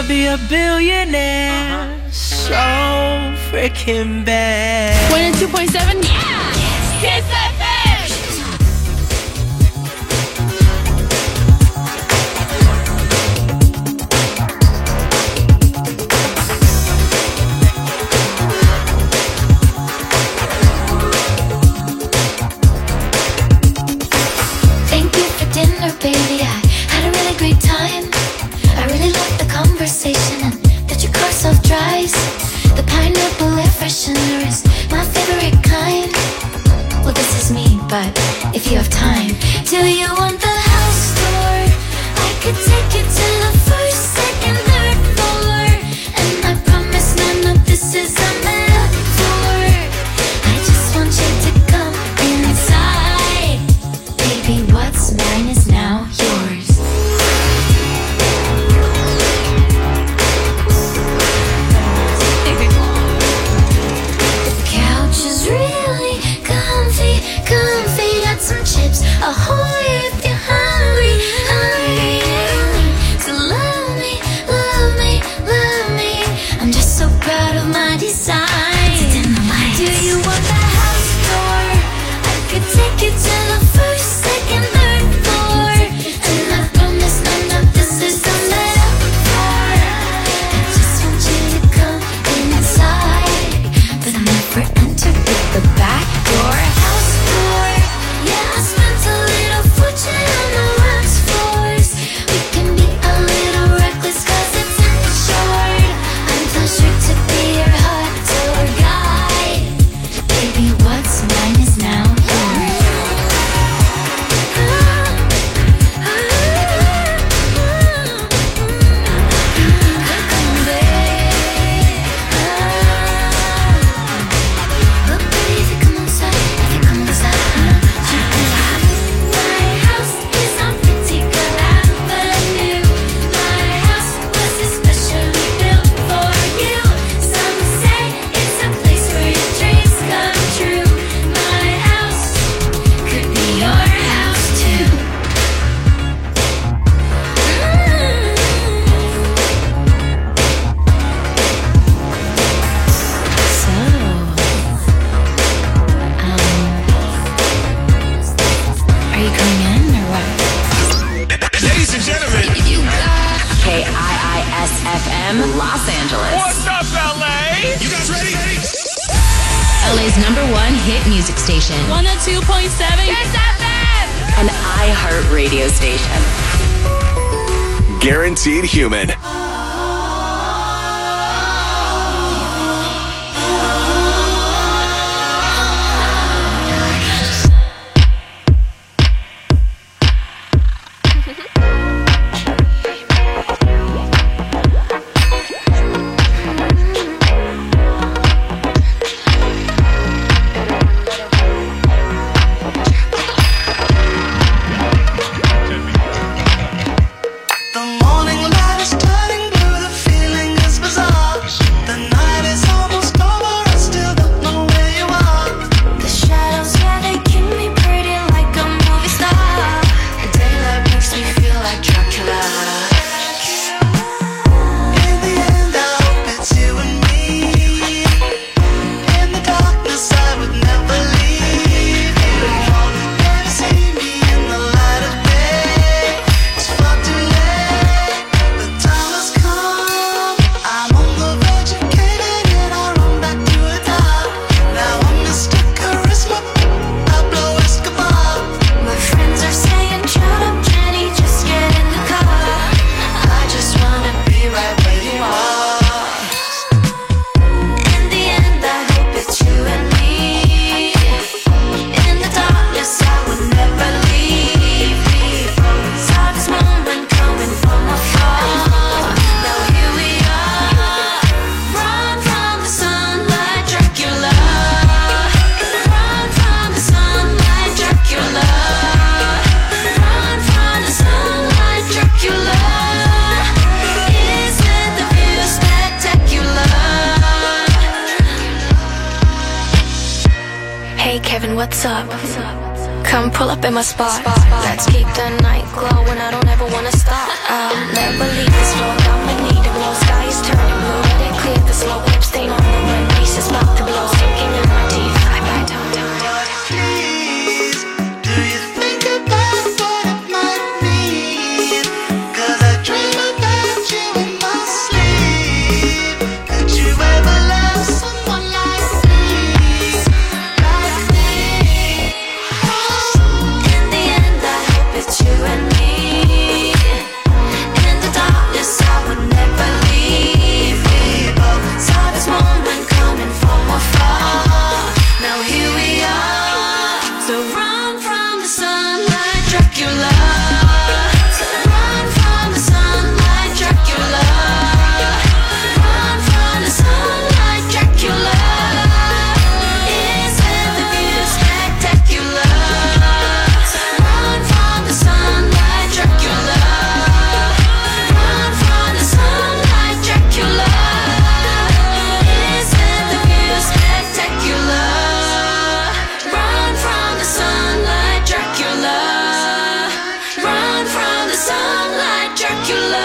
be a billionaire so freaking bad. 102.7, yeah! Kiss FM! Thank you for dinner, baby. I had a really great time. I really loved the conversation and that your car self-drives. The pineapple air freshener is my favorite kind. Well, this is me, but if you have time, do you want the house tour? I could take you to the first, second, third floor, and I promise none of this is a metaphor. I just want you to come inside. Baby, what's mine is now yours. The couch is really comfy, comfy. Got some chips, ahoy if you're hungry, hungry. So love me, love me, love me. I'm just so proud of my design. Do you want the house tour? I could take you to the first, second, third floor, and I promise none of this is a metaphor. I just want you to come inside, but I'll never enter through the back door. House tour, yeah, I spent a little fortune on the wax floors. We can be a little reckless 'cause it's insured. I'm pleasured to be your hot tour guide. Baby, what's mine is now yours. Are you coming in or what? Ladies and gentlemen, KIIS-FM, Los Angeles. what's up, LA? You guys ready? LA's #1 hit music station. 102.7, Kiss FM! An iHeart radio station. Guaranteed human. The morning light is turning blue, the feeling is bizarre. The night is almost over, I still don't know where you are. The shadows, yeah, they keep me pretty like a movie star. The daylight makes me feel like Dracula. In the end, I hope it's you and me. In the darkness, I would never leave you. Never see me in the light of day. It's far too late. The time has come. I'm on the verge of caving in. I run back to the top. Now I'm Mr. Charisma. I blow Escobar. My friends are saying, shut up, Jenny, just get in the car. I just wanna be right where you are. In the end, I hope it's you and me. In the darkness, I would never leave. Saw this moment coming from afar. Now here we are. Run from the sunlight, Dracula. Run from the sunlight, Dracula. Run from the sunlight, Dracula. Isn't the view spectacular? Hey Kevin, what's up? Come Come pull up in my spot. Let's keep the night glowing. I don't ever wanna stop. I'll never leave this road. I'ma need a blow. Sky is turning blue. Let it clear the slow whip stain on the wind. Breeze is about to blow. Sinking in my teeth. I bite down. Please, do you think about what it might mean? 'Cause I dream about you in my sleep. Could you ever love someone like me? Like me? In the end, I hope it's you and me. In the darkness, I would never leave. We both saw this moment coming from afar. Now here we are. So run from the sunlight, Dracula. So run from the sunlight, Dracula. Run from the sunlight, Dracula. Isn't the view spectacular? Run from the sunlight, Dracula. Run from the sunlight, Dracula. Isn't the view spectacular? Run from the sunlight, Dracula. Run from the sunlight, Dracula.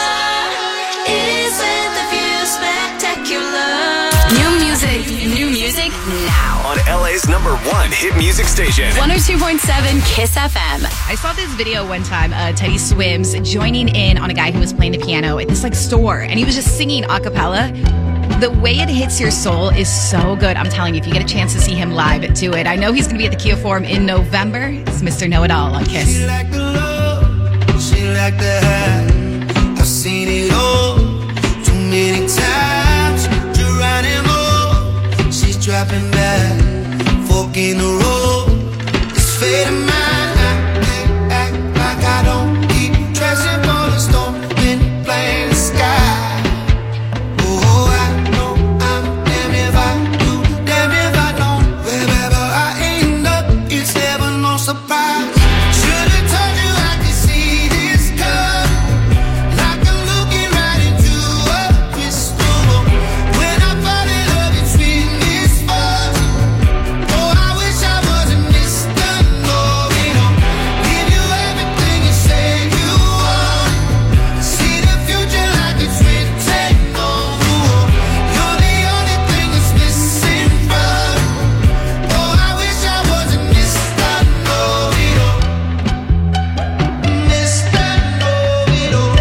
Isn't the view spectacular? New music now. On LA's #1 hit music station. 102.7 Kiss FM. I saw this video one time, Teddy Swims joining in on a guy who was playing the piano at this like store, and he was just singing a cappella. The way it hits your soul is so good. I'm telling you, if you get a chance to see him live, do it. I know he's going to be at the Kia Forum in November. It's Mr. Know-It-All on Kiss. She like the love, she like the high. I've seen it all too many times. Geronimo, she's dropping back, fork in the road. It's fate of mine. I act like I don't keep dressing for the storm in plain sky. Oh, I know I'm damned if I do, damned if I don't. Wherever I end up, it's never no surprise. Should've told you I could see this coming. Like I'm looking right into a crystal ball. When I fall in love, it's with misfortune. Oh, I wish I wasn't Mr. Know-It-All. Give you everything you say you want. See the future like it's written on the wall. You're the only thing that's missing from me. Oh, I wish I wasn't Mr. Know-It-All. Mr. Know-It-All.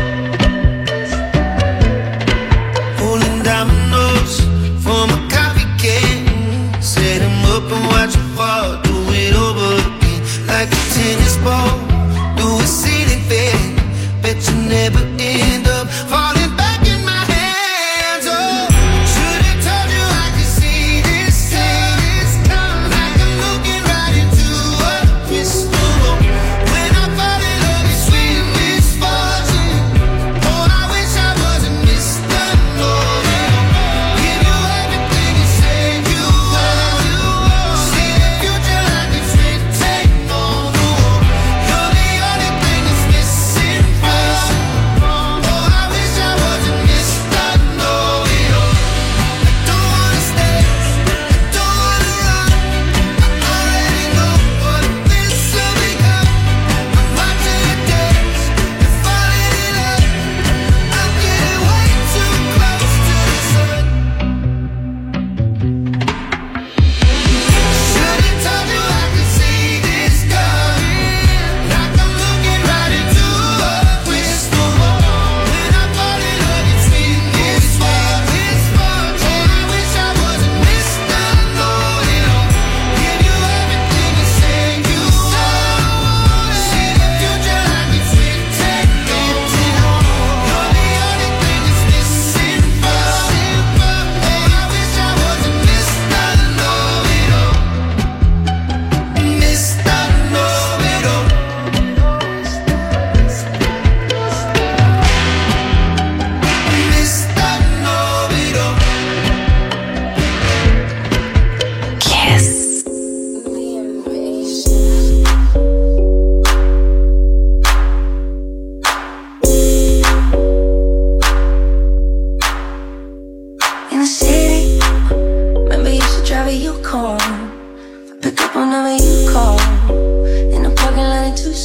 Pulling dominoes from a coffee can. Set 'em up and watch 'em fall. Do it over again like a tennis ball. Do a ceiling fan. Bet you never end up falling back in my hands. Oh, should've told you I could see this coming. Like I'm looking right into a crystal ball. When I fall in love, it's with misfortune. Oh, I wish I wasn't Mr. Know-It-All. Give you everything you say you want. See the future like it's written on the wall. You're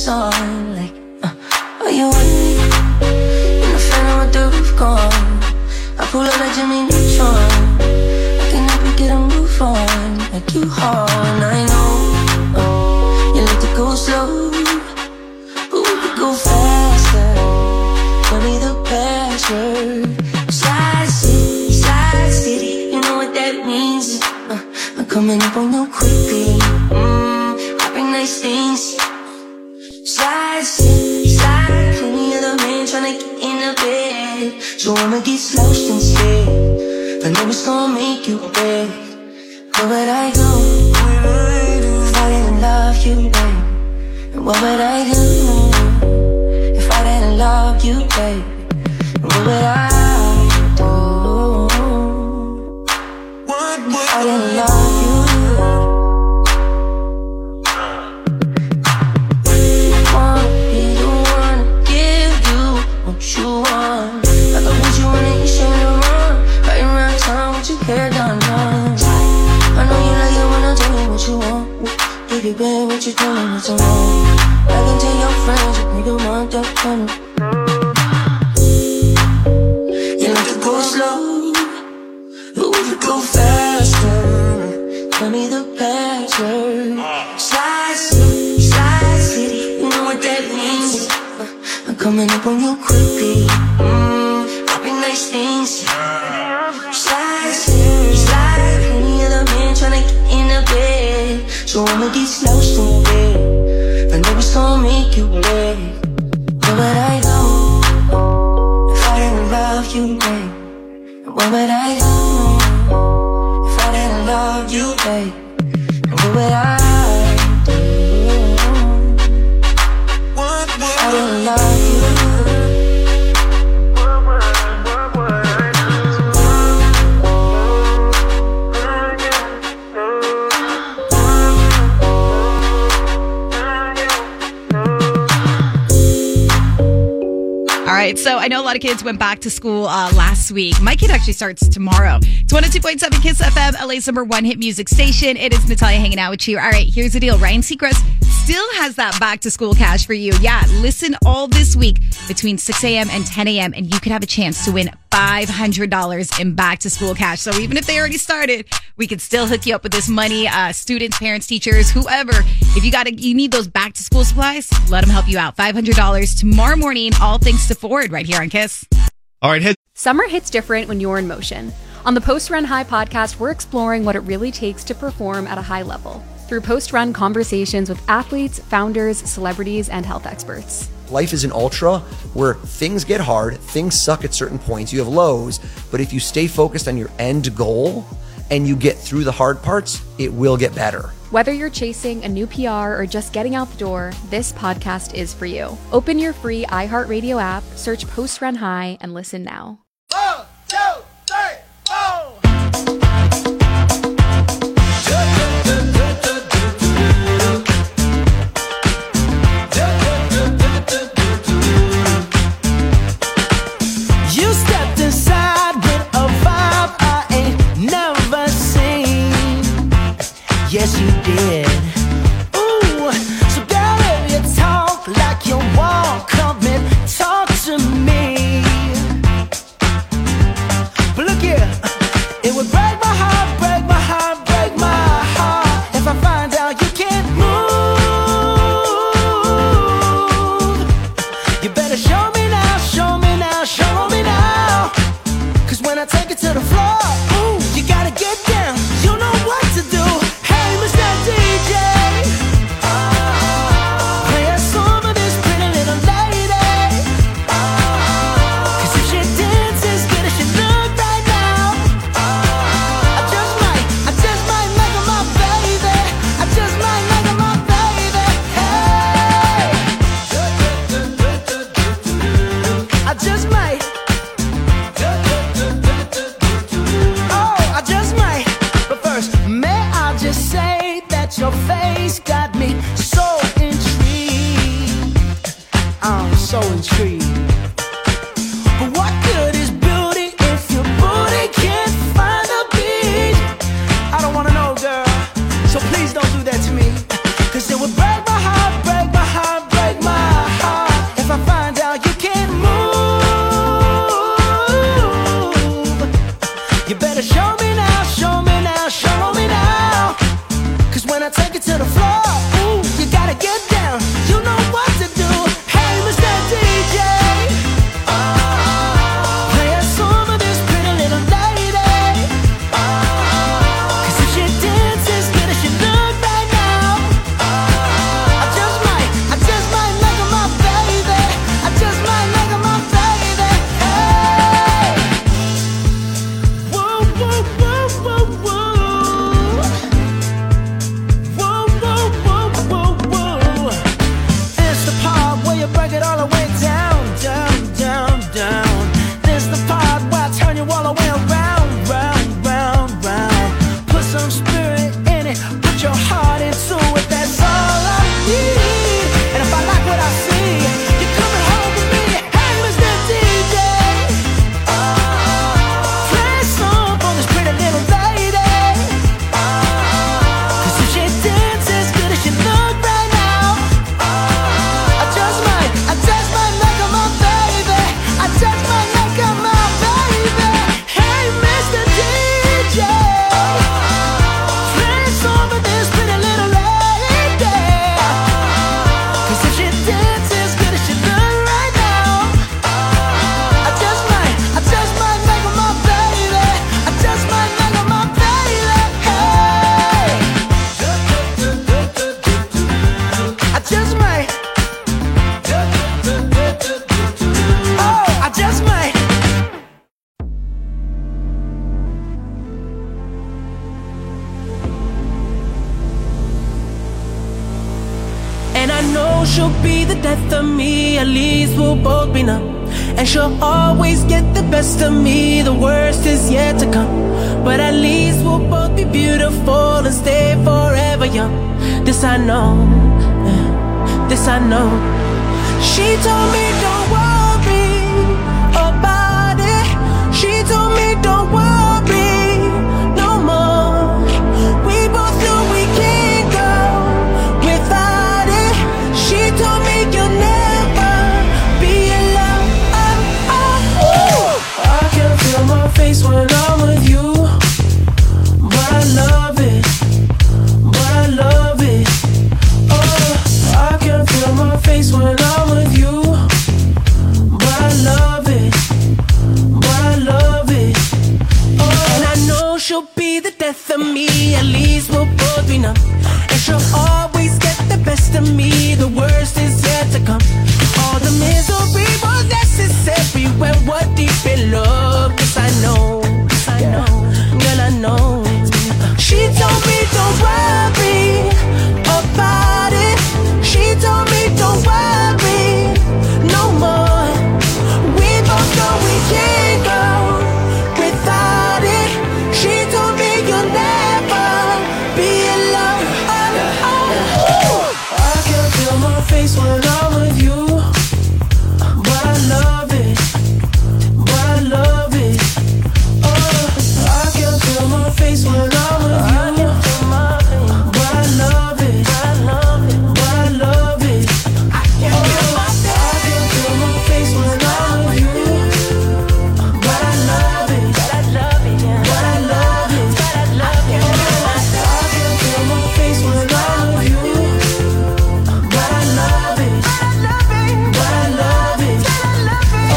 on. Like, are you with me? In the phantom with the roof gone. I pull up like Jimmy Neutron. I can help you get a move on. Like you hard, I know. You like to go slow, but we could go faster. Tell me the password. Slide city, you know what that means. I'm coming up on you quickly. Popping nice things. Slide, plenty of the men tryna get in the bed. So I'ma get slouched instead. I know it's gonna make you beg. What would I do if I didn't love you, babe? And what would I do if I didn't love you, babe? And what would I do if I didn't love you? You want, like I want you on the east end of the run. Riding around town with your hair done, I know you like it when I tell you what you want. Baby, babe, what you doing, what's wrong? I can tell your friends, you think you want that kind of. You like to go slow, but we could go faster. Tell me the password. Slide city, you know what that means. I'm coming up on you quickly. Popping nice things. Slide, plenty of the men tryna get in the bed. So I'ma get slouched in bed. I know it's gonna make you beg. What would I do if I didn't love you, babe? And what would I do if I didn't love you, babe? And what would I do if I didn't love you? All right, so I know a lot of kids went back to school last week. My kid actually starts tomorrow. It's 102.7 Kiss FM, LA's #1 hit music station. It is Natalia hanging out with you. All right, here's the deal. Ryan Seacrest still has that back to school cash for you. Yeah, listen all this week between 6 a.m. and 10 a.m. and you could have a chance to win $500 in back to school cash. So even if they already started, we could still hook you up with this money. Students, parents, teachers, whoever. If you need those back to school supplies, let them help you out. $500 tomorrow morning, all thanks to Ford right here on Kiss. All right, Summer hits different when you're in motion. On the Post Run High podcast, we're exploring what it really takes to perform at a high level through post-run conversations with athletes, founders, celebrities, and health experts. Life is an ultra where things get hard, things suck at certain points, you have lows, but if you stay focused on your end goal and you get through the hard parts, it will get better. Whether you're chasing a new PR or just getting out the door, this podcast is for you. Open your free iHeartRadio app, search Post Run High, and listen now. 1, 2, 3, 4. You stepped inside with a vibe I ain't never seen. Yes, you did. Ooh, so girl, if you talk like you walk, come and talk to me. But look here, it would break my heart, break my heart, break my heart if I find out you can't move. You better show me now, show me now, show me now. 'Cause when I take it to the floor, ooh, you gotta get down. You know what to do. Hey, Mr. DJ, play a song for this pretty little lady. 'Cause if she dances good as she look right now, I just might make her my baby. I just might make her my baby. Hey, I just might. Oh, I just might. But first, may I just say that your face got me so intrigued. I'm so intrigued. But what good is beauty if your booty can't find a beat? I don't wanna know, girl. So please don't do that to me. 'Cause it would break my heart, break my heart, break break it all the way down, down, down, down. This the part where I turn you all the way around, round, round, round. Put some spirit in it, put your heart into it. That's all I need. And if I like what I see, you're coming home with me. Hey, Mr. DJ, play some for this pretty little lady. 'Cause if she dances as good as she look right now, I just might make her my baby. I just might make her my baby. Hey, Mr. DJ, play some for this pretty little lady. 'Cause if she dances as good as she look right now, I just might make her my baby. I just might make her my baby. Hey, I just might. Oh, I just might. And I know she'll be the death of me, at least we'll both be numb. And she'll always get the best of me, the worst is yet to come. But at least we'll both be beautiful and stay forever young. This I know, yeah, this I know. She told me don't worry about it. She told me don't worry no more. We both know we can't go without it. She told me you'll never be alone. I can feel my face when I'm with you, but I love it, but I love it. Oh, I can feel my face when I'm with you, but I love it, but I love it. Oh, and I know she'll be the death of me, at least we'll both be numb. And she'll always get the best of me, the worst is yet to come. All the misery was necessary when we're deep in love. 'Cause I know, girl, I know. She told me don't worry about it. She told me don't worry no more. We both know we can't go without it. She told me you'll never be alone. I can feel my face when I'm with you, but I love it, but I love it. Oh, I can feel my face when I'm with you, but I love it, but I love it, but I love it. I can feel my face when I'm with you, but I love it, but I love it, but I love it, but I love it. I can feel my face when I'm with you, but I love it, but I love it, but I love it.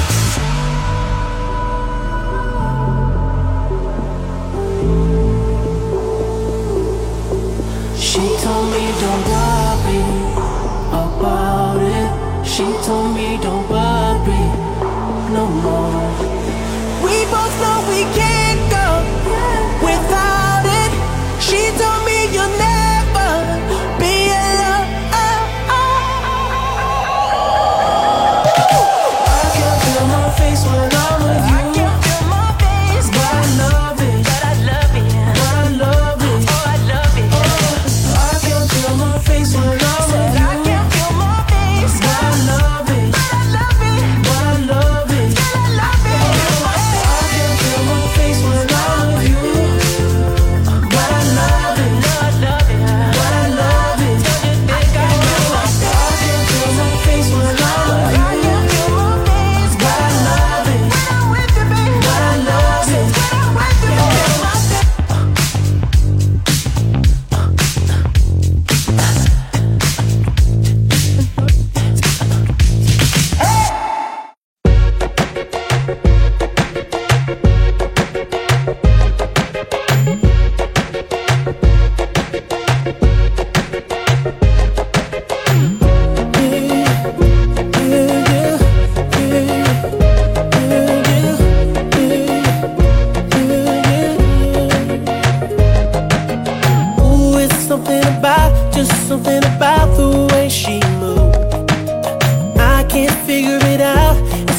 She told me don't worry about it. She told me don't worry no more. We both know we can't go without it. She told me you'll never be alone. I can feel my face when I'm with you. But I love it, but I love it, but I love it. Oh, I love it. I can feel my face when I'm with you. But I love it, but I love it.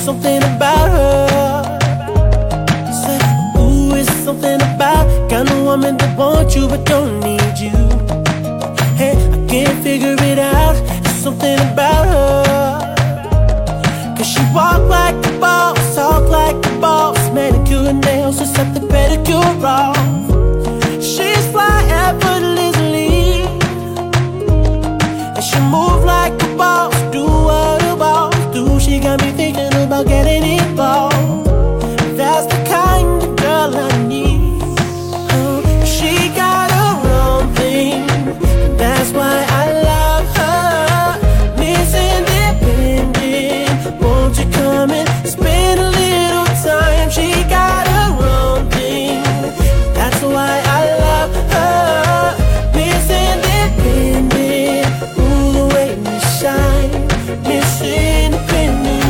something about her. Said, ooh, it's something about kind of woman that wants you but don't need you. Hey, I can't figure it out. It's something about her. Cause she walk like a boss, talk like a boss, manicure and nails, just set the pedicure off. She's fly effortlessly, and she move like a boss, do what a boss do. She got me thinking about getting involved. That's the kind of girl I need. She got her own thing, that's why I love her. Miss Independent, won't you come and spend a little time? She got her own thing, that's why I love her. Miss Independent, ooh, the way we shine. Miss Independent,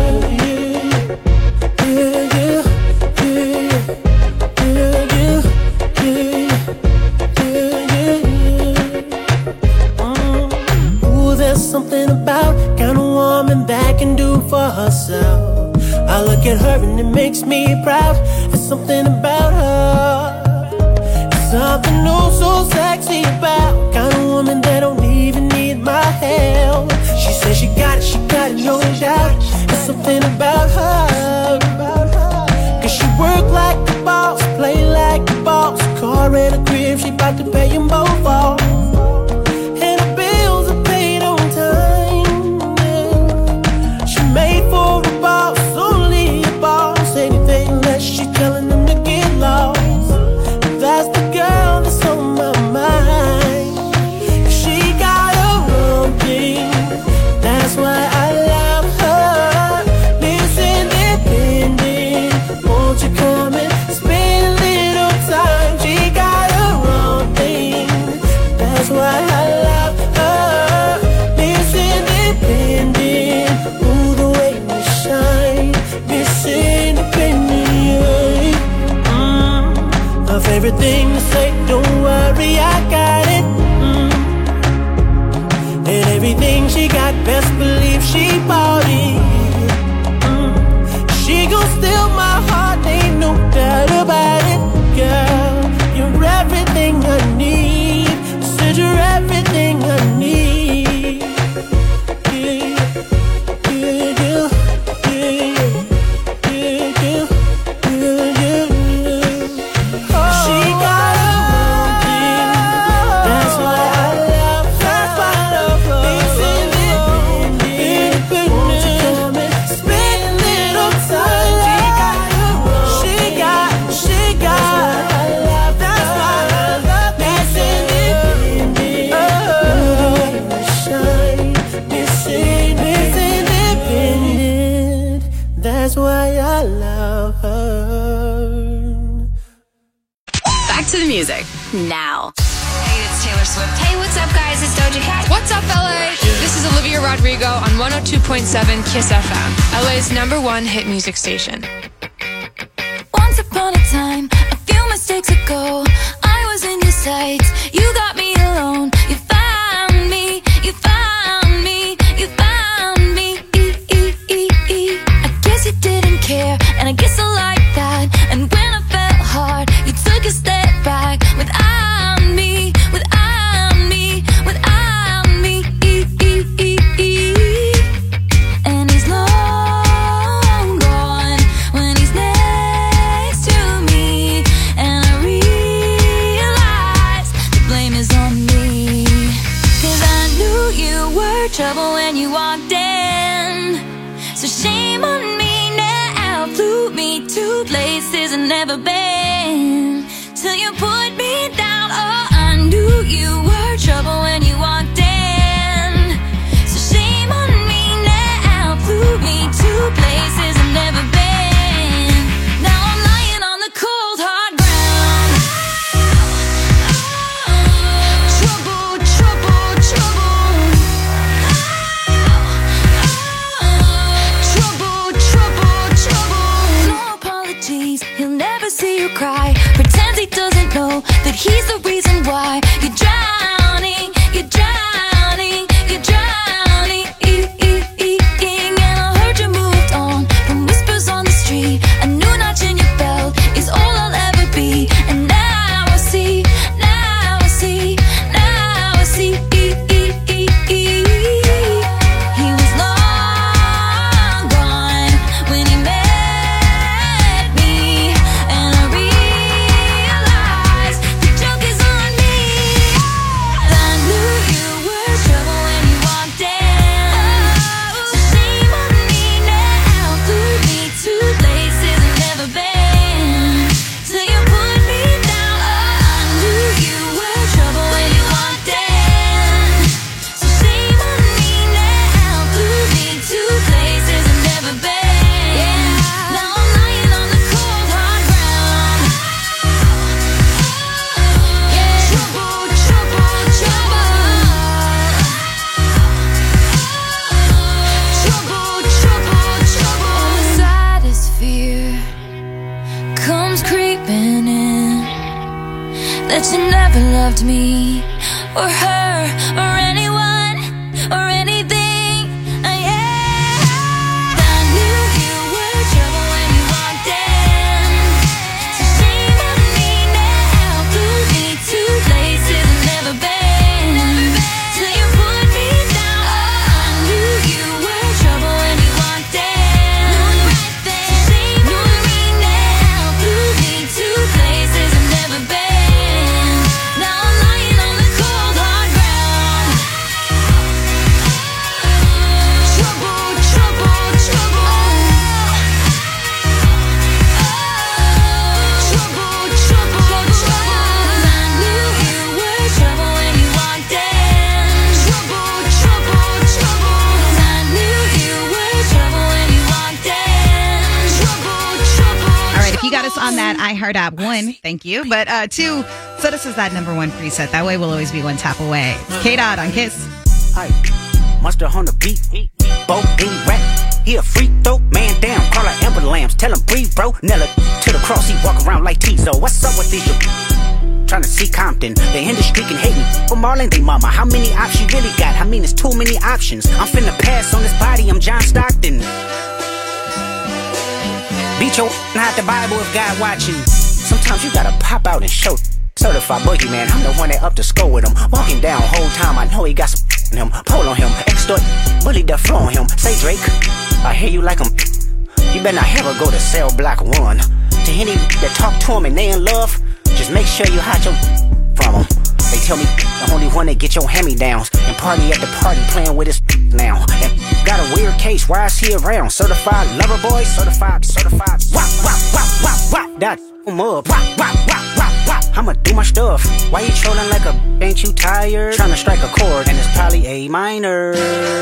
yeah, yeah, yeah, yeah, yeah, yeah, yeah. Ooh, there's something about kind of woman that can do for herself. I look at her and it makes me proud. There's something about her, something oh so sexy about kind of woman that don't even need my help. She says she got it, no doubt. There's something about her, cause she work like a boss, play like a boss. Car and a crib, she bout to pay them both off. And her bills are paid on time, yeah. She made for a boss, only a boss. Anything less, she telling them to get lost. That's the girl that's on my mind. She got her own thing, that's why I love her. Miss Independent, won't you come and spend a little time? She got her own thing, that's why I love her. Miss Independent, ooh, the way we shine. Miss Independent, her favorite thing to say, don't worry, I got it. And everything she got, best believe she bought it. She gon' steal my heart, ain't no doubt about it. Girl, you're everything I need. Said you're everything I need. Yeah, yeah, yeah, yeah, yeah, yeah, yeah, yeah. She got her own thing, that's why I love her. That's why I love her. Miss Independent, won't you come and spend a little time? She got, that's why I love. That's why I love Miss Independent. Oh, shine, Miss Independent. That's why I love her. Back to the music now. Hey, it's Taylor Swift. Hey, what's up, guys? It's Doja Cat. What's up, LA? This is Olivia Rodrigo on 102.7 Kiss FM, LA's #1 hit music station. Once upon a time, a few mistakes ago, I was in your sights. You got me alone. You found me. You found me. You found me. I guess you didn't care, and I guess I like that. And when I felt hard, you took a step back. Without me, without me, without me. And he's long gone when he's next to me. And I realize the blame is on me. 'Cause I knew you were trouble when you walked in. So shame on me now. Flew me to places I've never been. Till you put me down. Oh, I knew you were trouble when you walked in. So shame on me now. Flew me to places I've never been. Now I'm lying on the cold hard ground. Trouble, trouble, trouble. Trouble, trouble, trouble. No apologies, he'll never see you cry. Pretends he doesn't know that he's the reason why you're drowning, you're drowning, you're drowning. And I heard you moved on, never loved me or her or anyone or anything. I knew you were trouble when you walked in. So shame on me now, flew me to places I've never been. Till you put me down. I knew you were trouble when you walked in. So shame on me now, flew me to places I've never been. Now I'm lying on the cold hard ground. Trouble, trouble, trouble. Trouble, trouble, trouble. I knew you were trouble when you walked in. Trouble, trouble, trouble. I knew you were trouble when you walked in. Trouble, trouble. All right, if you got us on that iHeart app, 1, thank you. But 2, set us as that number 1 preset. That way we'll always be one tap away. K-Dot on Kiss. Aye, Mustard on the beat, Bo ain't rap. He a freak throw, man down, call her Amber Lambs, tell him breathe, bro. Nella to the cross, he walk around like Tizo. What's up with these? Trying to see Compton, they in the street and hate me. For Marlon, they mama, how many options you really got? I mean, it's too many options. I'm finna pass on this body, I'm John Stockton. Beat your hide the Bible if God watching. Sometimes you gotta pop out and show. Certified boogeyman, I'm the one that up to score with him. Walking down whole time, I know he got some in him. Pull on him, extort, bully the flow on him. Say Drake, I hear you like him. You better not ever go to cell block 1. To any that talk to him and they in love, just make sure you hide your from them. They tell me the only one that get your hand-me-downs and party at the party playing with his now. And got a weird case, why is he around? Certified lover boy, certified. Wop, wop, wop, wop, wop. That up. Wop, wop, wop, wop, wop. I'ma do my stuff. Why you trolling like a ain't you tired? Trying to strike a chord and it's probably A minor.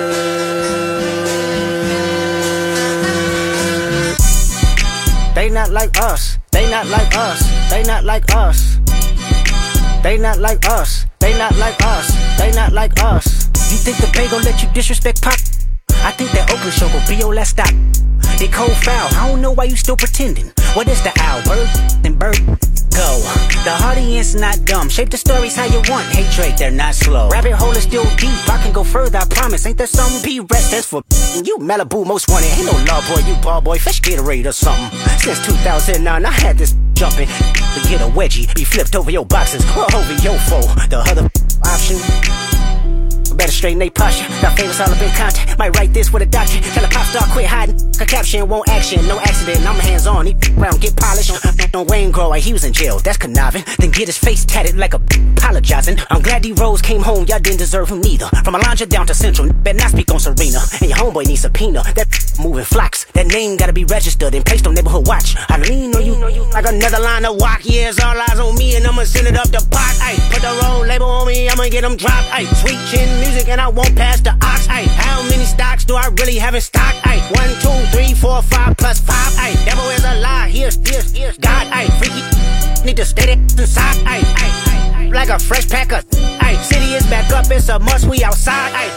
They not like us. They not like us. They not like us. They not like us. They not like us. They not like us. You think the Bay gon' let you disrespect Pop? I think that Oakland show gon' be your last stop. They cold foul. I don't know why you still pretending. What is the owl? Bird and bird go. The audience not dumb. Shape the stories how you want. Hey Drake, they're not slow. Rabbit hole is still deep. I can go further, I promise. Ain't there some P-Rest that's for you Malibu most wanted. Ain't no law boy, you ball boy. Fish Gatorade or something. Since 2009, I had this jumping. To get a wedgie, be flipped over your boxes or over your foe. The other option. Better straighten they posture. Got favorites all up in contact. Might write this with a doctor. Tell a pop star quit hiding. A caption won't action. No accident. I'm hands on. He round get polished. Don't Wayne grow like he was in jail. That's conniving. Then get his face tatted like a apologizing. I'm glad D-Rose came home. Y'all didn't deserve him neither. From Alondra down to Central. Better not speak on Serena. And your homeboy needs subpoena. That moving flocks. That name gotta be registered and placed on neighborhood watch. I lean on you like another line of walk. Yeah, it's all eyes on me and I'ma send it up the pot. Ay, put the roll label on me. I'ma get them dropped. Ay, sweet chin music and I won't pass the ox. Ay, how many stocks do I really have in stock? Ay, 1, 2, 3, 4, 5 plus 5. Ay, devil is a lie. Here's God. Ay, freaky need to stay there inside. Ay, like a fresh packer. Ay, city is back up. It's a must. We outside. Ay.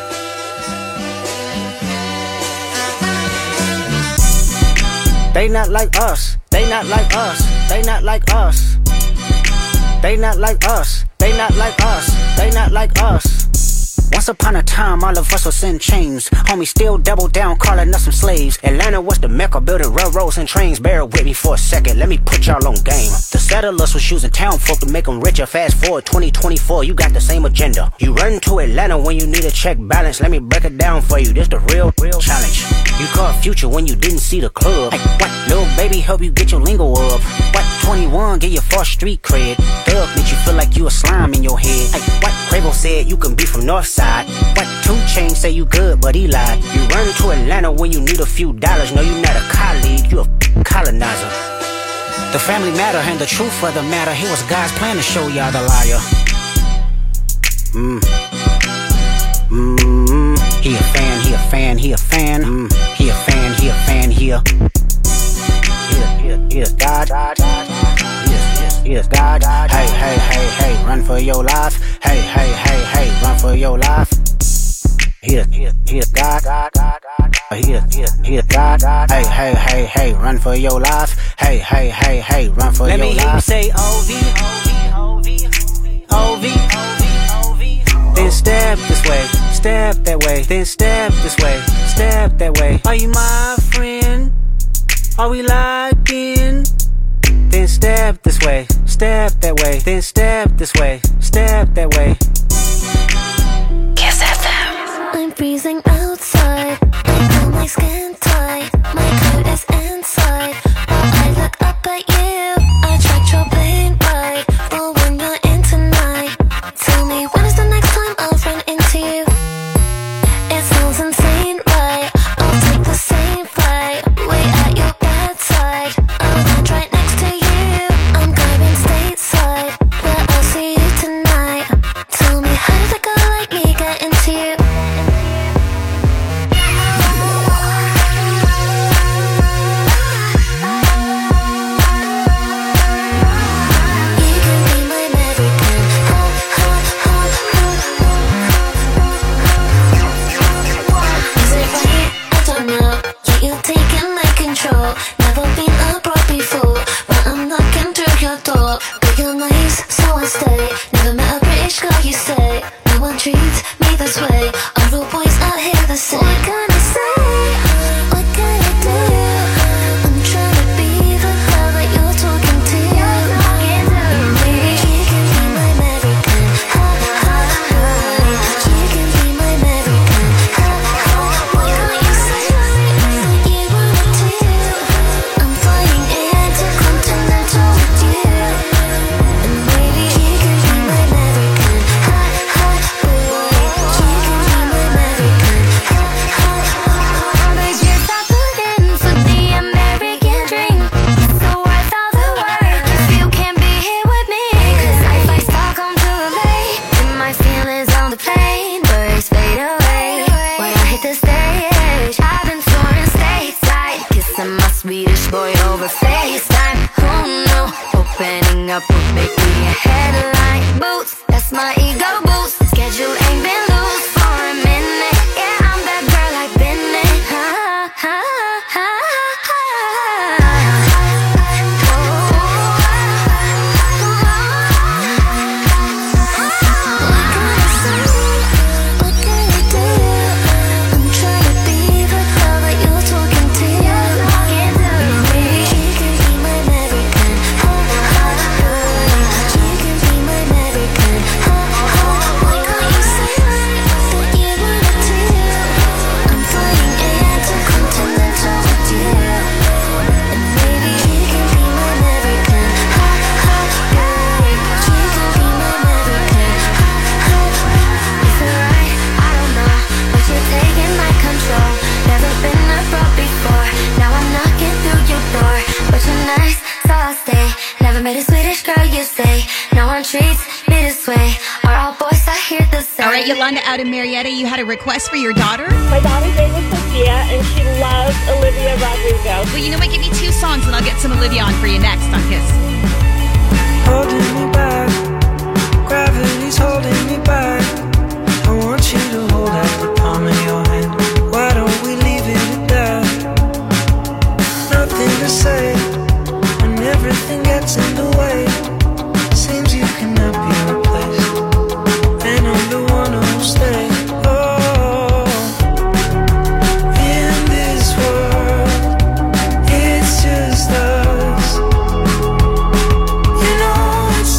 They not like us. They not like us. They not like us. They not like us. They not like us. They not like us. Once upon a time, all of us was in chains. Homie still double down, calling us some slaves. Atlanta was the mecca, building railroads and trains. Bear with me for a second, let me put y'all on game. The settlers was using town folk to make them richer. Fast forward 2024, you got the same agenda. You run to Atlanta when you need a check balance. Let me break it down for you, this the real challenge. You caught Future when you didn't see the club. Hey, what, little baby help you get your lingo up? What, 21 get your false street cred? Thug make you feel like you a slime in your head. Hey, what, Quavo said you can be from Northside. What, 2 Chainz say you good but he lied. You run to Atlanta when you need a few dollars. No, you not a colleague, you a colonizer. The family matter and the truth of the matter. Here was God's plan to show y'all the liar. He a fan, he a fan, he a fan. He a fan, he a fan, he a God. He is God. Hey, hey, hey, hey, run for your life. Hey, hey, hey, hey, run for your life. He is God. He is God. Hey, hey, hey, hey, run for your life. Hey, hey, hey, hey, run for your life. Let me hear you say O-V, O-V, O-V, OV. Then step this way, step that way. Then step this way, step that way. Are you my friend? Are we locked in? Then step this way, step that way. Then step this way, step that way. Kiss FM. I'm freezing outside. I feel my skin tight. My coat is inside. While I look up at you, I tried your plane ride. But when you're in tonight, tell me when is the next time I'll run into you? It sounds insane, right? I'll take the same flight. Wait at your bedside. I'll land right next to you. I'm going stateside. Where I'll see you tonight. Tell me how does a girl like me get into you? Never been abroad before, but I'm knocking through your door. But you're nice, so I stay. Never met a British girl, you say. No one treats me this way. All the boys out here the same. What can I say? What can I do? I'm trying to be the girl that you're talking to. Maybe you can be my American. You can be my American. Why can't you say that you wanna do? I'm flying intercontinental with you. And maybe you can be my American. You can be my American. But you stop looking for the American dream. So worth all the work if you can't be here with me. 'Cause if I Stockholm to LA, then my feelings on the plane birds fade away. When I hit the stage, I've been touring stateside, kissing my Swedish boy over FaceTime. Oh no, opening up would make me a headline. Boots, that's my ego boost. Schedule ain't been loose for a minute. Yeah, I'm that girl I've been in. What can I do? I'm trying to be the girl that you're talking to. Maybe you can be my American. You can be my American. Why can't you say that you wanna do? I'm flying intercontinental with you. And maybe you can be my American. You can be my American. Is it right? I don't know, but you're taking my control. Never been abroad before. Now I'm knocking through your door. But you're nice, so I'll stay. Never met a Swedish girl, you say. No one treats me this way. Are all boys out here the same? All right, Yolanda out of Marietta, you had a request for your daughter? My daughter's name is Sophia, and she loves Olivia Rodrigo. Well, you know what? Give me 2 songs and I'll get some Olivia on for you next on Kiss. Holding me back, gravity's holding me back. I want you to hold out the palm of your hand. Why don't we leave it at that? Nothing to say when everything gets in the way. Seems you cannot be replaced, and I'm the one who'll stay. Oh, in this world, it's just us. You know it's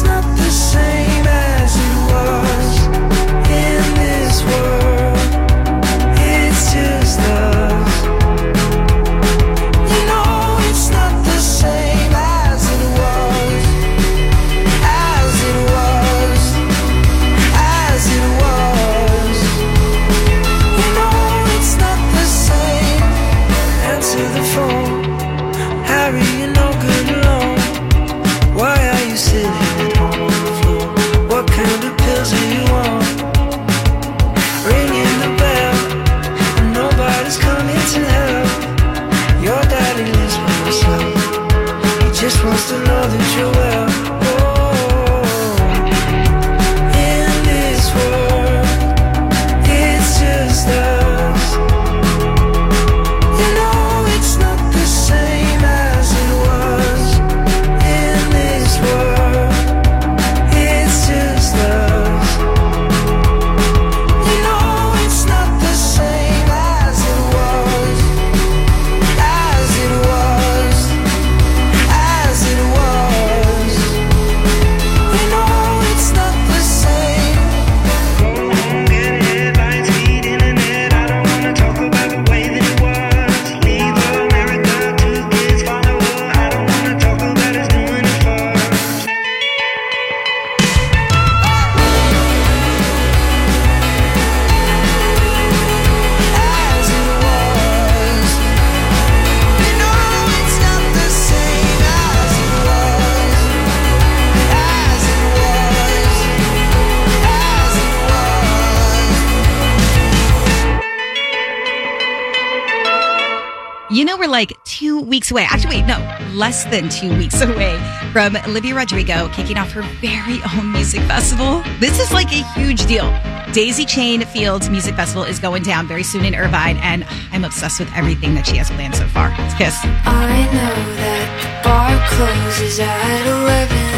You know, we're like 2 weeks away. Actually, wait, no, less than 2 weeks away from Olivia Rodrigo kicking off her very own music festival. This is like a huge deal. Daisy Chain Fields Music Festival is going down very soon in Irvine, and I'm obsessed with everything that she has planned so far. Let's kiss. I know that the bar closes at 11.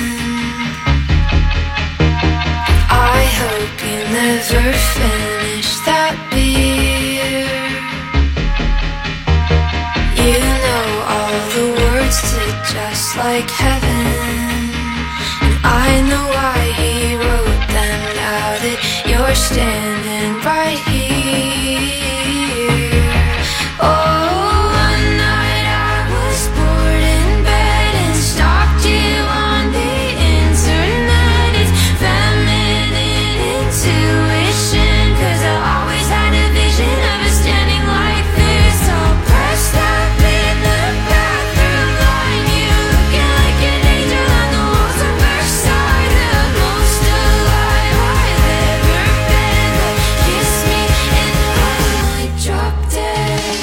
I hope you never finish that beer. You know all the words to Just Like Heaven, and I know why he wrote them now that you're standing right here. Oh, one night I was bored in bed and stalked you on the internet. It's feminine intuition, 'cause I always had a vision of us standing like this, all pressed up in the bathroom line. You looking like an angel on the walls of Versailles, the most alive I've ever been. Kiss me and I might drop dead.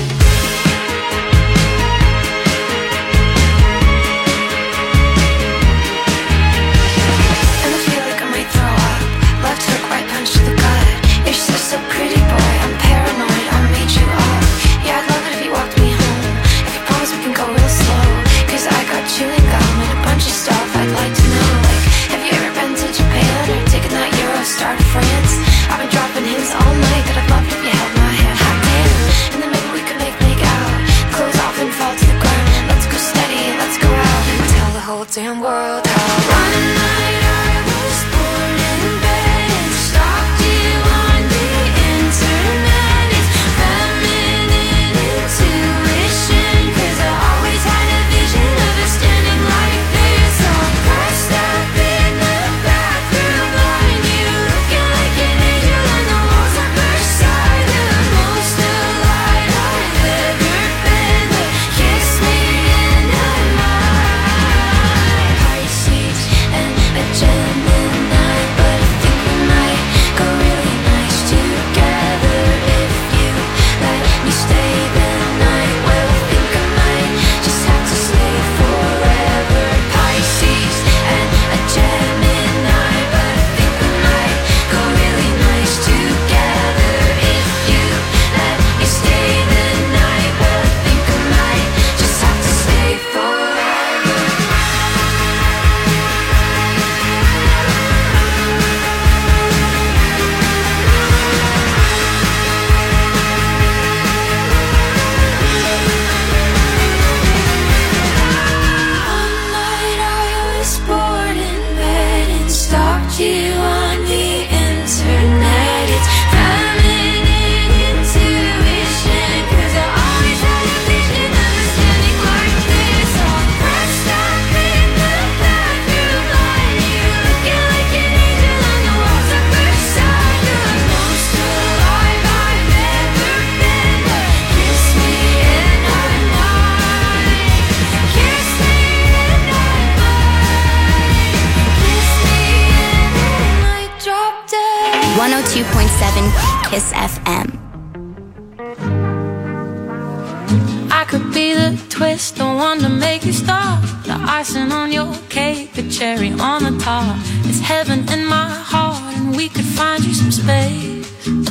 And I feel like I might throw up. Left hook, right punch to the gut. You're so pretty, boy. I'm paranoid. I made you up. Yeah, I'd love it if you walked me home. If you promise we can go real slow, 'cause I got chewing gum and a bunch of stuff I'd like to know. Like, have you ever been to Japan or taken that Eurostar to France? I've been dropping hints all night that I'd love it if you held my hand. Hot damn. And then maybe we could make out. Clothes off and fall to the ground. Let's go steady, let's go out and tell the whole damn world how. One night I was bored in bed and stalked you on the internet. It's feminine intuition, 'cause I always had a vision of us standing like this, all pressed up in the bathroom line. You looking like an angel on the walls of Versailles, the most alive I've ever been. Kiss me and I might. Pisces and a Gemini, but I think we might go really nice together if you let me stay the night. Well, I think I might just have to stay forever. Pisces and a Gemini, but I think we might go really nice together if you let me stay the night. Well, I think I might just have to stay forever. One night I was bored in bed and stalked you on the internet. It's feminine intuition, 'cause I always had a vision of us standing like this, all pressed up in the bathroom line. You looking like an angel on the walls of Versailles, the most alive I've ever been. Kiss me and I might. Kiss me and I might. Kiss me and I might drop dead. 102.7 Kiss FM. I could be the twist, the one to make you stop, the icing on your cake, the cherry on the top. It's heaven in my heart, and we could find you some space.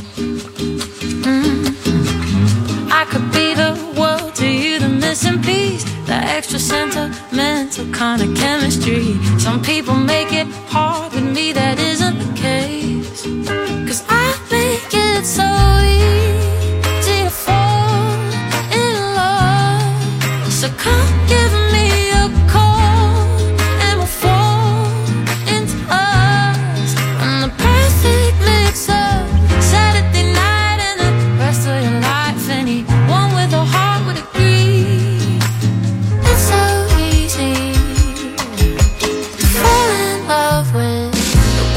I could be the world to you, the missing piece, the extra sentimental kind of chemistry. Some people make it hard, with me that isn't the case, 'cause I make it so easy to fall in love. So come give me a call and we'll fall into us. And the perfect mix of Saturday night and the rest of your life. Anyone with a heart would agree. It's so easy to fall in love with the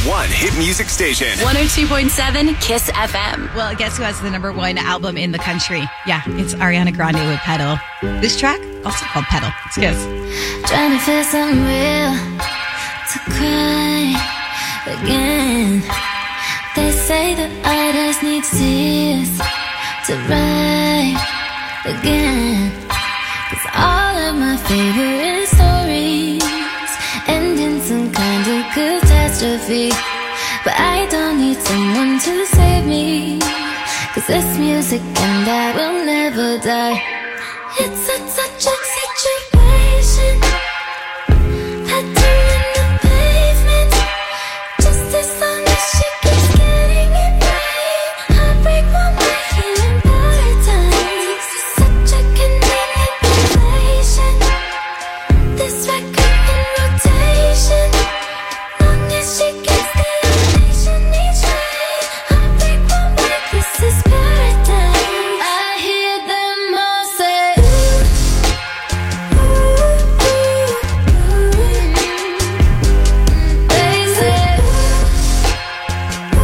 #1 hit music station. 102.7 Kiss FM. Well, guess who has the #1 album in the country? Yeah, it's Ariana Grande with Pedal. This track, also called Pedal. It's Kiss. Trying to feel something real to cry again. They say that artists need tears to write again. 'Cause all of my favorite stories end in some kind of catastrophe. But I don't need someone to save me. 'Cause this music and I will never die. It's such a situation. Pattern in the pavement. Just as long as she keeps getting it right. Heartbreak won't make healing paradise. Such a convenient relation. This record in rotation. Long as she gets the ovation each night. Heartbreak won't make this is paradise. I hear them all say, ooh, ooh, ooh, ooh. They say, ooh,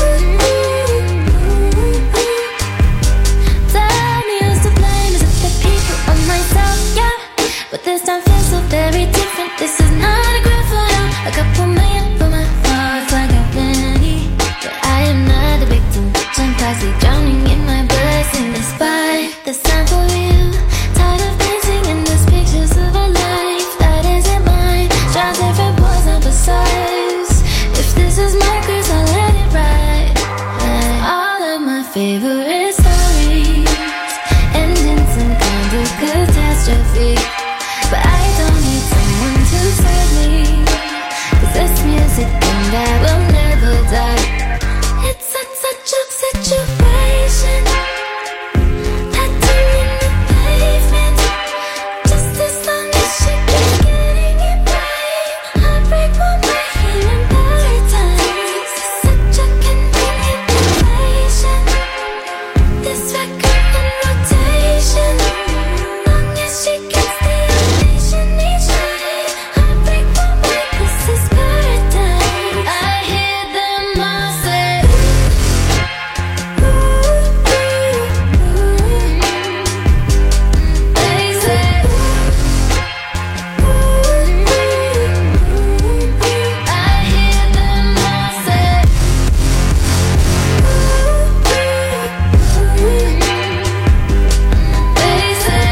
ooh, ooh. Tell me who's to blame, is it the people or myself? Yeah, but this time feels so very different. This is not a grand photo. A couple million for my heart's like a penny. But I am not a victim. I'm constantly drowning in my blessing. Despite the sign for you, tired of dancing in these pictures of a life that isn't mine. Try different boys and besides. If this is my curse, I'll let it ride. All of my favorite stories end in some kind of catastrophe. But I don't need someone to save me. 'Cause this music and I will never die. It's such a situation. Pattern in the pavement. Just as long as she keeps getting it right. Heartbreak won't make healing paradise. Such a convenient relation. This record in rotation. Long as she gets the ovation each night. Heartbreak won't make this is paradise. I hear them all say, ooh, ooh, ooh, ooh. They say, ooh, ooh, ooh, ooh. I hear them all say, ooh, ooh, ooh. They say,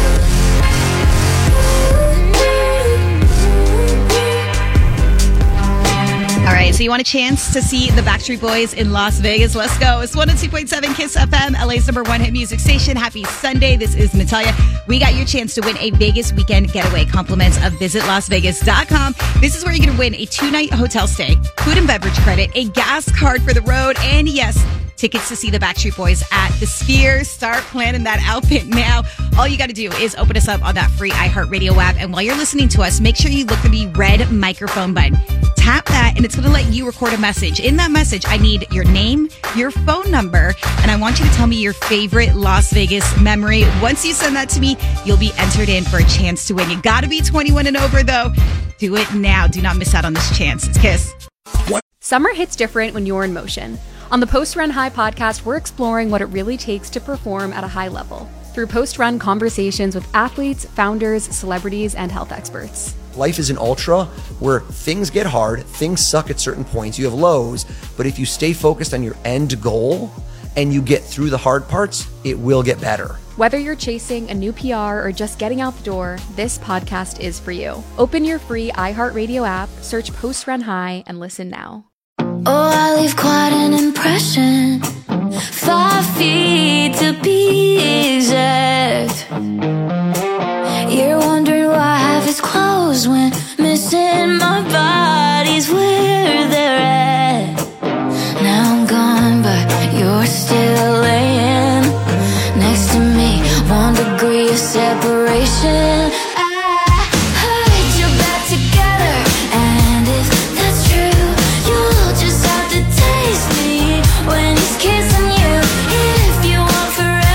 All right, so you want a chance to see the Backstreet Boys in Las Vegas? Let's go. It's 102.7 Kiss FM, LA's #1 hit music station. Happy Sunday. This is Natalia. We got your chance to win a Vegas weekend getaway. Compliments of visitlasvegas.com. This is where you're going to win a 2-night hotel stay, food and beverage credit, a gas card for the road, and yes, tickets to see the Backstreet Boys at the Sphere. Start planning that outfit now. All you got to do is open us up on that free iHeartRadio app. And while you're listening to us, make sure you look for the red microphone button. Tap that, and it's going to let you record a message. In that message, I need your name, your phone number, and I want you to tell me your favorite Las Vegas memory. Once you send that to me, you'll be entered in for a chance to win. You got to be 21 and over, though. Do it now. Do not miss out on this chance. It's Kiss. Summer hits different when you're in motion. On the Post Run High podcast, we're exploring what it really takes to perform at a high level through post-run conversations with athletes, founders, celebrities, and health experts. Life is an ultra where things get hard, things suck at certain points, you have lows, but if you stay focused on your end goal and you get through the hard parts, it will get better. Whether you're chasing a new PR or just getting out the door, this podcast is for you. Open your free iHeartRadio app, search Post Run High, and listen now. Oh, I leave quite an impression. 5 feet to be exact. You're wondering why I have his clothes when missing my body's where they're at. Now I'm gone, but you're still laying next to me. 1 degree of separation. I heard you're back together, and if that's true, you'll just have to taste me when he's kissing you. If you want forever.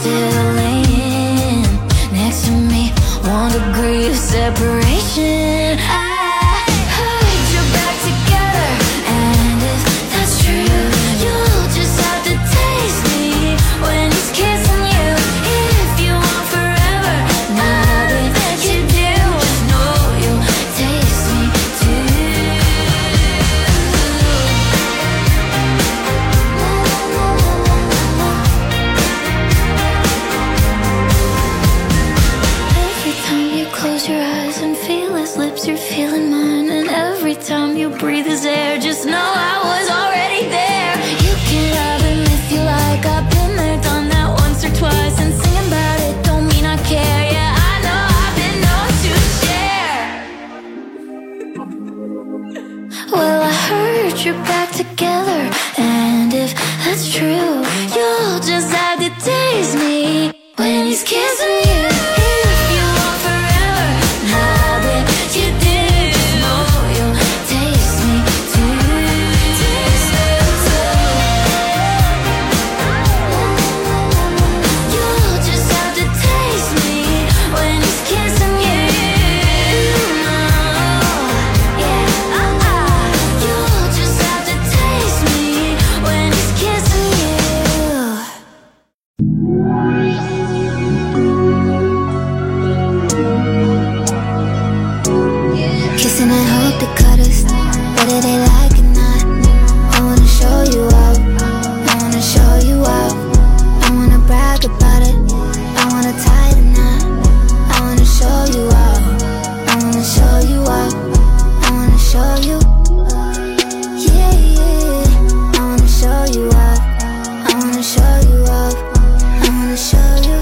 still laying next to me. 1 degree of separation. I heard you're back together, and if that's true, you'll just have to taste me when he's kissing you. If you want forever, nothing that you do, just know you'll taste me too. Every time you close your eyes and feel his lips, you're feeling mine. And every time you breathe his air, just know I was already there. You can have him if you like. I've been there, done that once or twice. And singing about it don't mean I care. Yeah, I know I've been known to share. Well, I heard you're back together, and if that's true, you'll just have to taste me when he's kissing you. If you want forever, nothing you do, just know you'll taste me too. Taste me too. You'll just have to taste me when he's kissing you. Yeah, you'll just have to taste me when he's kissing you. Kissing and hope to cut us, whether they like it or not. I wanna show you up, I wanna show you up. I wanna brag about it, I wanna tie the knot. I wanna show you up, I wanna show you up. I wanna show you, yeah, yeah. I wanna show you up, I wanna show you up. I wanna show you,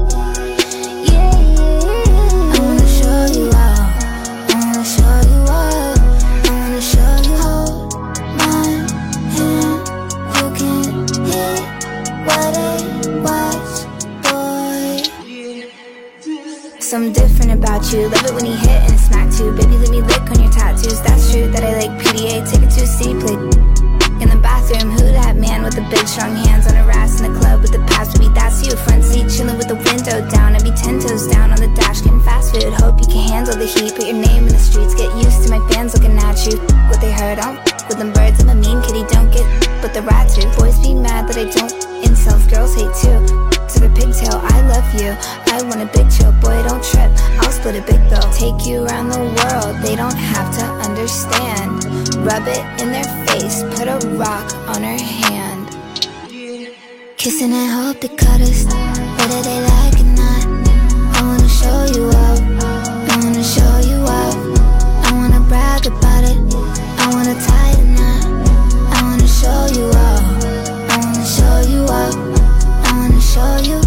yeah, yeah. I wanna show you up, I wanna show you up. I wanna show you. Hold my hand, you can hear what it was, boy. Something different about you, love it when you hit and smack too. Baby, let me lick on your tattoos. That's true that I like PDA, take it to a C play. In the bathroom, who that man with the big strong hands on her ass in the club with the past? Baby, that's you. Front seat, chilling with the window down. I'd be 10 toes down on the dash, getting fast food. Hope you can handle the heat. Put your name in the streets, get used to my fans looking at you. What they heard, I don't with them birds. I'm a mean kitty, don't get but the rat too. Boys be mad that I don't. Incels, girls hate too. To the pigtail, I love you. I want a big chill, boy, don't trip. I'll split a big bill. Take you around the world, they don't have to understand. Rub it in their face, put a rock on her hand. Kissing and hope to cut us, whether they like it or not. I wanna show you up, I wanna show you up. I wanna brag about it, I wanna tie the knot. I wanna show you up, I wanna show you up. I wanna show you,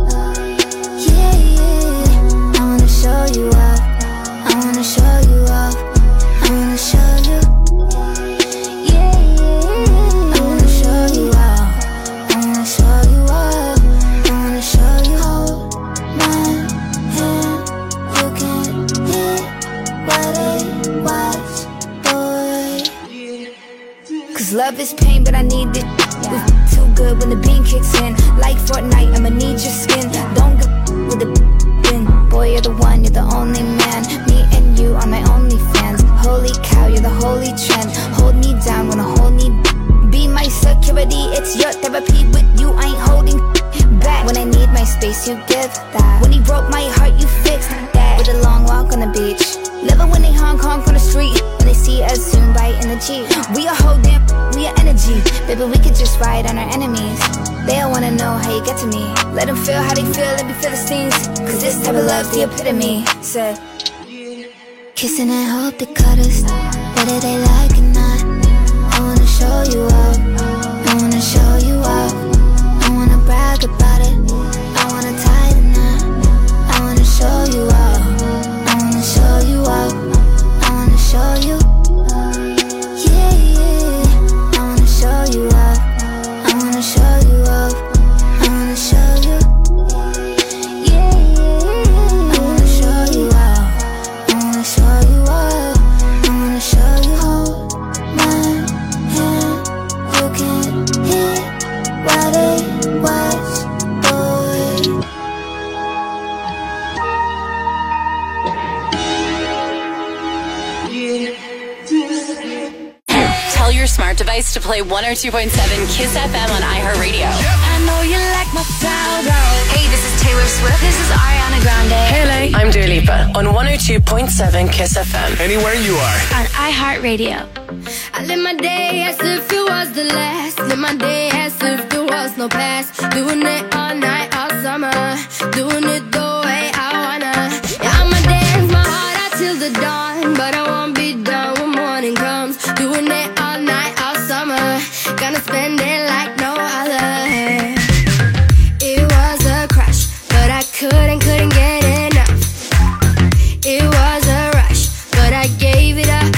yeah, yeah. I wanna show you up, I wanna show you up. I wanna show you, yeah, yeah. I wanna show you up, I wanna show you up. I wanna show you. Hold my hand, you can hear what it was, boy. 'Cause love is pain, but I need it. We too good when the bean kicks in. Like Fortnite, I'ma need your skin. Don't go with the bin. Boy, you're the one, you're the only man. Me and you are my only fans. Holy cow, you're the holy trend. Hold me down when I hold me. Be my security, it's your therapy. With you, I ain't holding back. When I need my space, you give that. When he broke my heart, you fixed that. With a long walk on the beach. Loving when they honk honk on the street. When they see us soon bite in the Jeep. We are whole damn, we are energy. Baby, we could just ride on our enemies. They all wanna know how you get to me. Let them feel how they feel, let me feel the stings. 'Cause this type of love's the epitome. Said, kissing and hope to cut us, whether they like it or not. I wanna show you up, I wanna show you up. I wanna brag about it, I wanna tie the knot. I wanna show you up, I wanna show you up. I wanna show you, yeah, yeah. I wanna show you up, I wanna show you up. I wanna show you, yeah, yeah. I wanna show you up, I wanna show you up. I wanna show you. Hold my hand, you can hear what it was, boy. Spice to play 102.7 Kiss FM on iHeartRadio. I know you like my style, girl. Hey, this is Taylor Swift. This is Ariana Grande. Hey, I'm Dua Lipa on 102.7 Kiss FM. Anywhere you are. On iHeartRadio. I live my day as if it was the last. Live my day as if there was no past. Doing it all night, all summer. Doing it the way I wanna. Yeah, I'ma dance my heart out till the dawn. But I won't be done when morning comes. Doing it all night, all summer. Gonna spend it like no other. It was a crush, but I couldn't get enough. It was a rush, but I gave it up.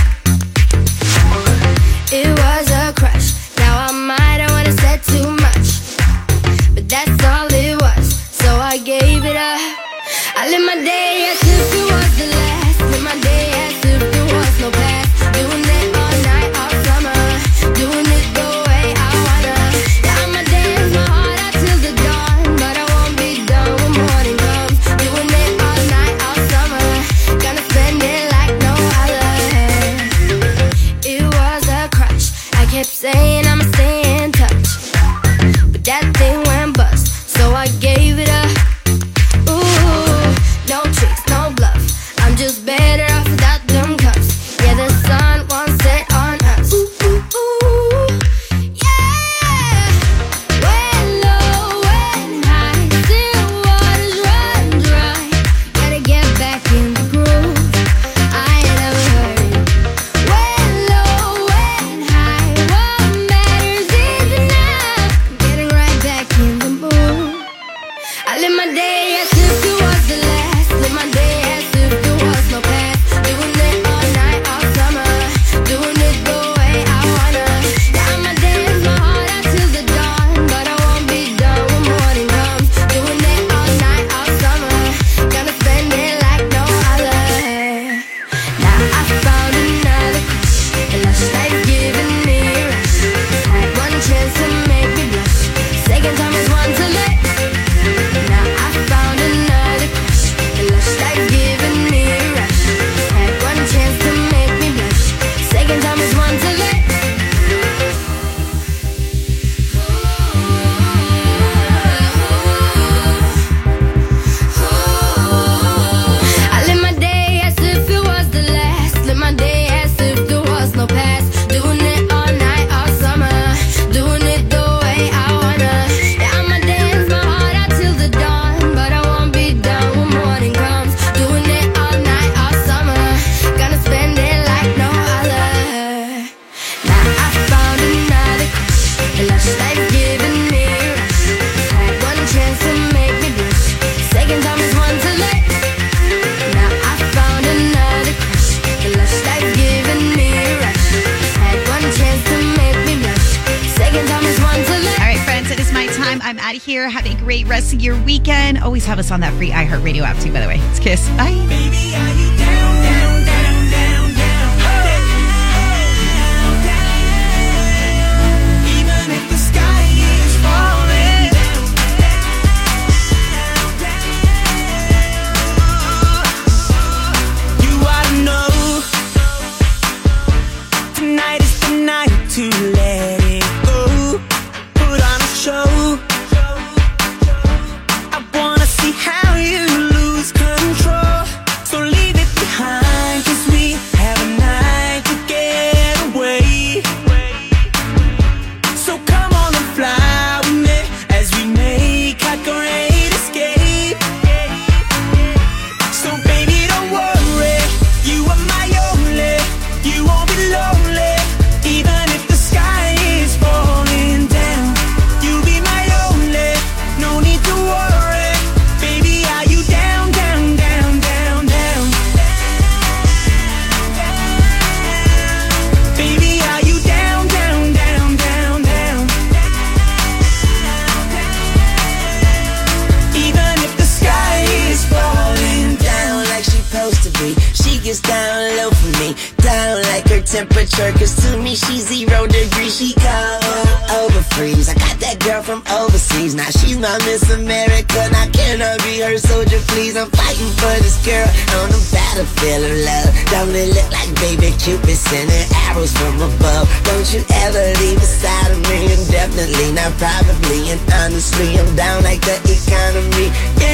It was a crush. Now I might have wanna said too much, but that's all it was. So I gave it up. I live my day as if it was the last. Live my day as if there was no past. Doing it all night, all summer. Doing it the way I wanna. Yeah, I'ma dance my heart out till the dawn, but I won't be done when morning comes. Doing it all night, all summer. Gonna spend it like no other. It was a crush. I kept saying I'ma stay in touch, but that thing went bust, so I gave it up. Ooh, no tricks, no bluff. I'm just better off without them cuffs. Yeah, the sun won't set on us. Ooh, ooh, ooh. Yeah. When low, when high, still waters run dry. Gotta get back in the groove. I ain't never heard it. When low, when high, what matters is enough. I'm getting right back in the mood. I live my day as if it was the last. Live my day as if there was no past. Doing it all night, all summer. Doing it the way I wanna. Yeah, I'ma dance my heart out till the dawn, but I won't be done when morning comes. Doing it all night, all summer. Gonna spend it like no other. Now I found another crush. A lush life giving me a rush. Had one chance to make me blush. Second time is one to let. Now I found another crush. A lush life giving me a rush. Had one chance to make me blush. Second time is one to let. I live my day as if it was the last. Live my day as if there was no past. Doing it all night, all summer. Doing it the way I wanna. Yeah, I'ma dance my heart out till the dawn, but I won't be done when morning comes. Doing it all night, all summer. Gonna spend it like no other. Now I found another crush. A lush life giving me a rush. Had one chance to make me blush. Second time is one to let. Now I found another crush. A lush life giving me a rush. Had one chance to make me blush. Second time is one to let. All right, friends, it is my time. I'm out of here. Have a great rest of your weekend. Always have us on that free iHeartRadio app, too, by the way. It's Kiss. Bye. Even if the sky is falling down, you ought to know tonight is the night to let it go. Put on a show. I wanna see how you lose control. So leave it behind, 'cause we have a night to get away. So come on and fly with me as we make our great escape. So baby, don't worry, you are my only. You won't be lonely, even if the sky is falling down. You'll be my only, no need to worry. Baby, are you down, down, down, down, down? Baby, are you down, down, down, down, down? Even if the sky is falling down like she supposed to be, she gets down low for me, down like her temperature, 'cause to me she's 0 degrees. She cold over freeze. I got that girl from overseas, now she's my Miss America. Now can I be her soldier, please? I'm fighting for this girl on the back battlefield of love. Don't it look like baby Cupid sending arrows from above? Don't you ever leave beside of me, and definitely not probably, and honestly I'm down like the economy. Yeah.